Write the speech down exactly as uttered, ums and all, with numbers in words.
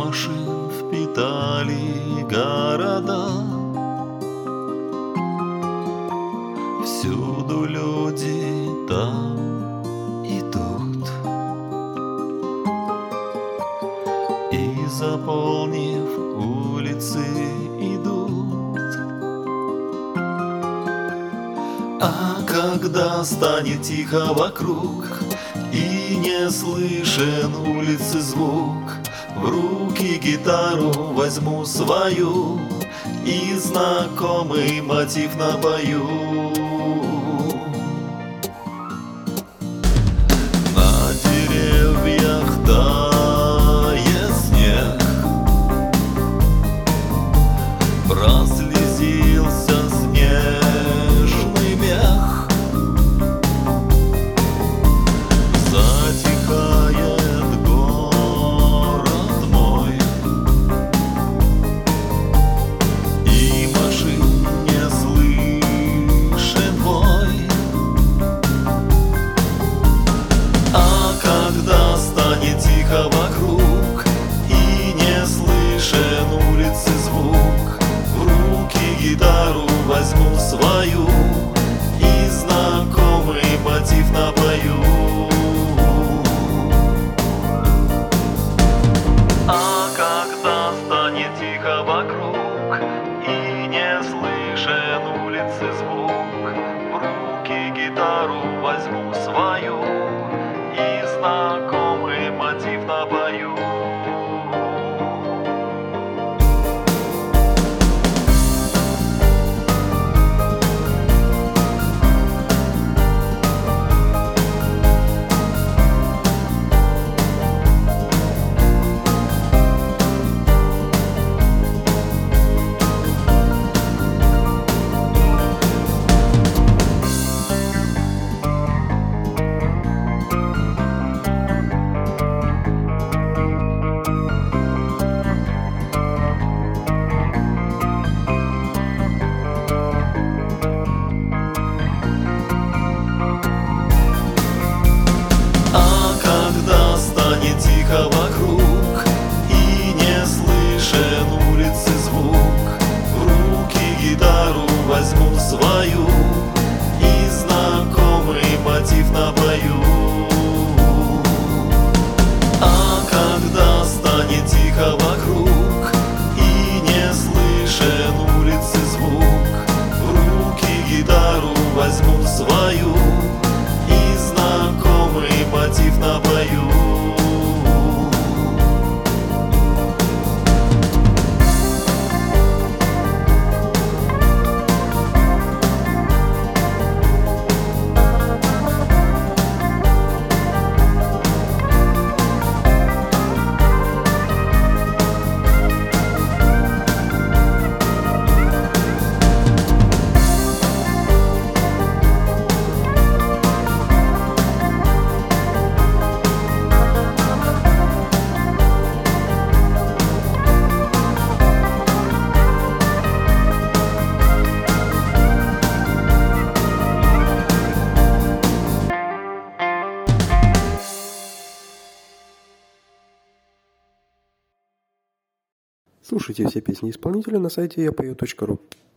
машин впитали города. Всюду люди там и тут, и, заполнив улицы, идут. А когда станет тихо вокруг и не слышен улицы звук, в руки гитару возьму свою и знакомый мотив напою. На деревьях тает снег, прослезился снежный мех. Затихает город мой, и машин не слышен вой. А когда станет тихо вокруг и не слышен улицы звук, в руки гитару возьму свою и знакомый мотив напою. А когда станет тихо вокруг и не слышен улицы звук, в руки гитару возьму свою и знакомый мотив напою. Тихо вокруг и не слышен улицы звук, в руки гитару возьму свою и знакомый мотив напою. А когда станет тихо вокруг и не слышен улицы звук, в руки гитару возьму свою и знакомый мотив напою. Слушайте все песни исполнителя на сайте я пою точка ру.